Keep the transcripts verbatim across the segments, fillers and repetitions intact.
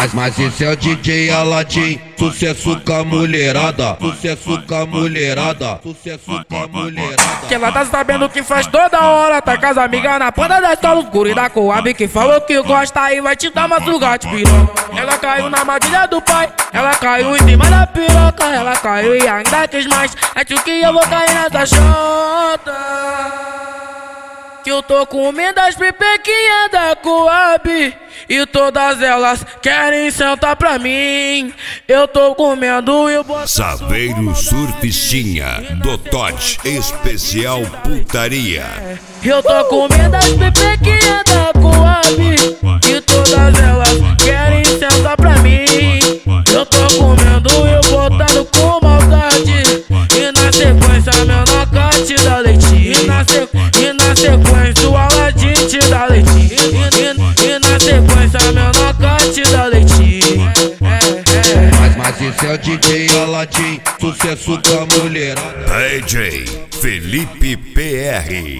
Mas, mas esse é o D J Aladim, sucesso com a mulherada, sucesso com a mulherada, sucesso com a mulherada. Que ela tá sabendo que faz toda hora, tá com as amigas na ponta da escola escura e da Coab, que falou que gosta e vai te dar uma sugate piroca. Ela caiu na armadilha do pai, ela caiu em cima da piroca, ela caiu e ainda quis mais. Acho que eu vou cair nessa chota, que eu tô comendo as pipequinhas da Coab e todas elas querem sentar pra mim. Eu tô comendo e eu boto Saveiro Surfistinha do Tote Especial Putaria. Eu tô comendo as pipequinhas da Coab e todas elas querem sentar pra mim. Eu tô comendo e eu botando com maldade, e na sequência meu nocaute dá leitinho, e na, sequ... e na sequência o Aladim te dá leitinho, e, e na sequência meu nocaute dá leitinho. É, é, é. Mas, mas esse é o D J Aladim, sucesso com a mulherada. D J Felipe P R.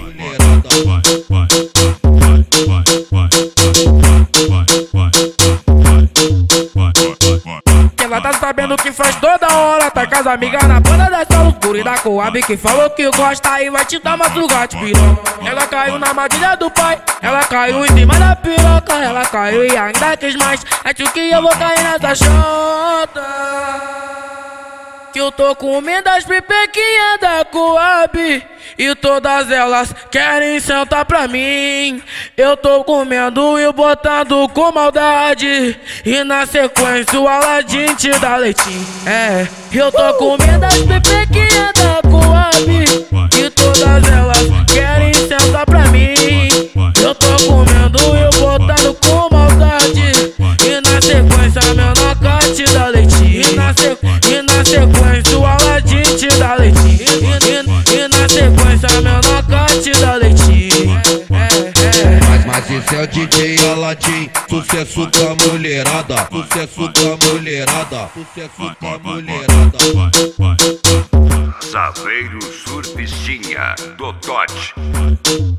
Ela tá sabendo que faz toda hora, tá com as amigas na ponta da escola escura e da Coab, que falou que gosta e vai te dar uma sugate piroca. Ela caiu na armadilha do pai, ela caiu em cima da piroca, ela caiu e ainda quis mais. Acho que eu vou cair nessa chota, que eu tô comendo as pipequinhas da Coab e todas elas querem sentar pra mim. Eu tô comendo e botando com maldade, e na sequência o Aladim te dá leitinho. É, eu tô comendo as pipequinhas da Coab e todas elas querem sentar pra mim. Eu tô comendo e botando com maldade, e na sequência meu nocaute dá leitinho, e na, sequ... e na sequência o Aladim te dá leitinho, e, e na sequência meu nocaute dá leitinho. É, é, é. Mas, mas esse é o D J Aladim, sucesso com a mulherada, sucesso com a mulherada, sucesso com a mulherada. Saveiro Surfistinha do Tote.